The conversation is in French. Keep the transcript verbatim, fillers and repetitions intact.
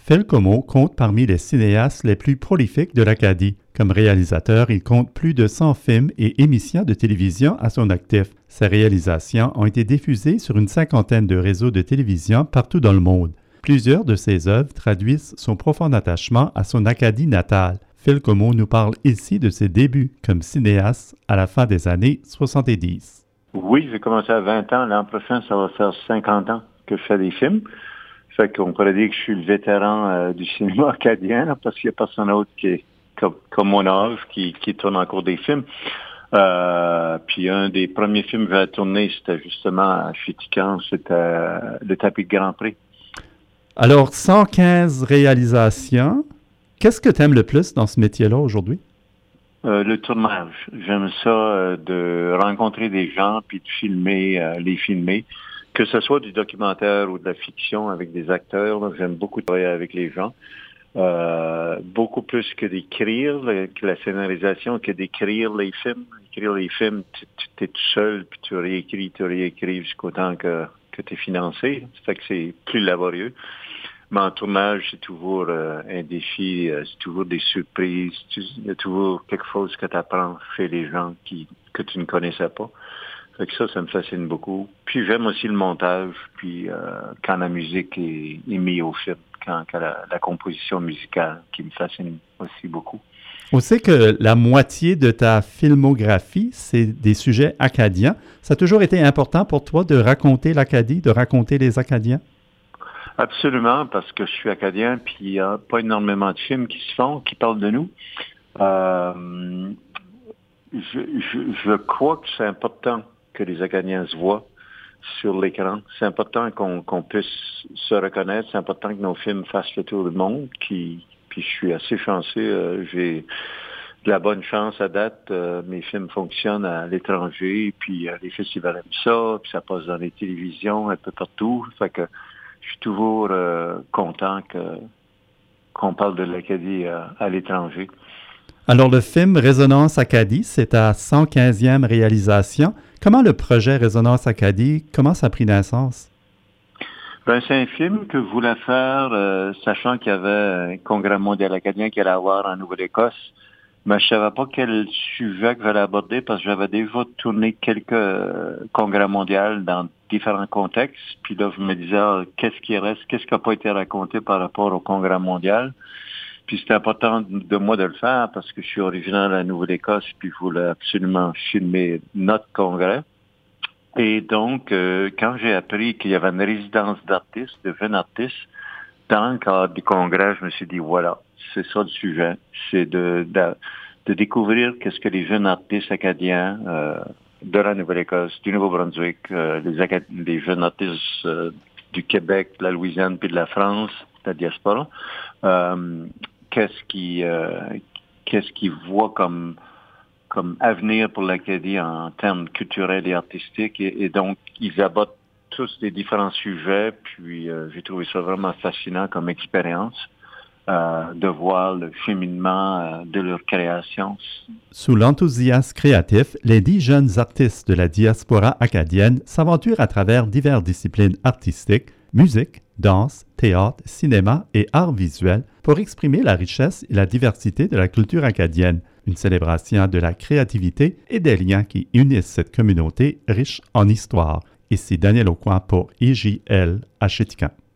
Phil Comeau compte parmi les cinéastes les plus prolifiques de l'Acadie. Comme réalisateur, il compte plus de cent films et émissions de télévision à son actif. Ses réalisations ont été diffusées sur une cinquantaine de réseaux de télévision partout dans le monde. Plusieurs de ses œuvres traduisent son profond attachement à son Acadie natale. Phil Comeau nous parle ici de ses débuts comme cinéaste à la fin des années soixante-dix. Oui, j'ai commencé à vingt ans. L'an prochain, ça va faire cinquante ans que je fais des films. Fait qu'on pourrait dire que je suis le vétéran euh, du cinéma acadien, là, parce qu'il n'y a personne d'autre qui est comme, comme mon âge qui, qui tourne encore des films. Euh, puis un des premiers films que j'ai tourné, c'était justement à Fétican, c'était euh, le tapis de Grand Prix. Alors, cent quinze réalisations. Qu'est-ce que tu aimes le plus dans ce métier-là aujourd'hui? Euh, le tournage. J'aime ça euh, de rencontrer des gens puis de filmer, euh, les filmer. Que ce soit du documentaire ou de la fiction avec des acteurs, là, j'aime beaucoup travailler avec les gens. Euh, beaucoup plus que d'écrire, que la scénarisation, que d'écrire les films. Écrire les films, tu, tu es tout seul, puis tu réécris, tu réécris jusqu'au temps que, que tu es financé. Ça fait que c'est plus laborieux. Mais en tournage, c'est toujours euh, un défi, euh, c'est toujours des surprises. Il y a toujours quelque chose que tu apprends chez les gens qui, que tu ne connaissais pas. Fait que ça, ça me fascine beaucoup. Puis j'aime aussi le montage, puis euh, quand la musique est, est mise au film, quand, quand la, la composition musicale qui me fascine aussi beaucoup. On sait que la moitié de ta filmographie, c'est des sujets acadiens. Ça a toujours été important pour toi de raconter l'Acadie, de raconter les Acadiens? Absolument, parce que je suis acadien, puis il n'y a pas énormément de films qui se font, qui parlent de nous. Euh, je, je, je crois que c'est important que les Acadiens se voient sur l'écran. C'est important qu'on, qu'on puisse se reconnaître. C'est important que nos films fassent le tour du monde. Qui, puis je suis assez chanceux. Euh, j'ai de la bonne chance à date. Euh, mes films fonctionnent à l'étranger. Puis euh, les festivals aiment ça. Puis ça passe dans les télévisions un peu partout. Fait que je suis toujours euh, content que, qu'on parle de l'Acadie euh, à l'étranger. Alors, le film Résonance Acadie, c'est ta cent quinzième réalisation. Comment le projet Résonance Acadie, comment ça a pris naissance? Ben, c'est un film que je voulais faire, euh, sachant qu'il y avait un congrès mondial acadien qu'il allait avoir en Nouvelle-Écosse. Mais je savais pas quel sujet que j'allais aborder parce que j'avais déjà tourné quelques euh, congrès mondiaux dans différents contextes. Puis là, je me disais, ah, qu'est-ce qui reste, qu'est-ce qui n'a pas été raconté par rapport au congrès mondial? Puis c'était important de moi de le faire parce que je suis originaire de la Nouvelle-Écosse puis je voulais absolument filmer notre congrès. Et donc, euh, quand j'ai appris qu'il y avait une résidence d'artistes, de jeunes artistes, dans le cadre du congrès, je me suis dit, voilà, c'est ça le sujet. C'est de, de, de découvrir qu'est-ce que les jeunes artistes acadiens euh, de la Nouvelle-Écosse, du Nouveau-Brunswick, euh, les, Acad- les jeunes artistes euh, du Québec, de la Louisiane puis de la France, de la diaspora, euh, qu'est-ce qui euh, qu'est-ce qu'ils voient comme comme avenir pour l'Acadie en termes culturels et artistiques. Et, et donc, ils abordent tous des différents sujets. Puis, euh, j'ai trouvé ça vraiment fascinant comme expérience euh, de voir le cheminement euh, de leur création. Sous l'enthousiasme créatif, les dix jeunes artistes de la diaspora acadienne s'aventurent à travers diverses disciplines artistiques, musique, danse, théâtre, cinéma et arts visuels pour exprimer la richesse et la diversité de la culture acadienne, une célébration de la créativité et des liens qui unissent cette communauté riche en histoire. Ici Daniel Aucoin pour I J L à Fétican.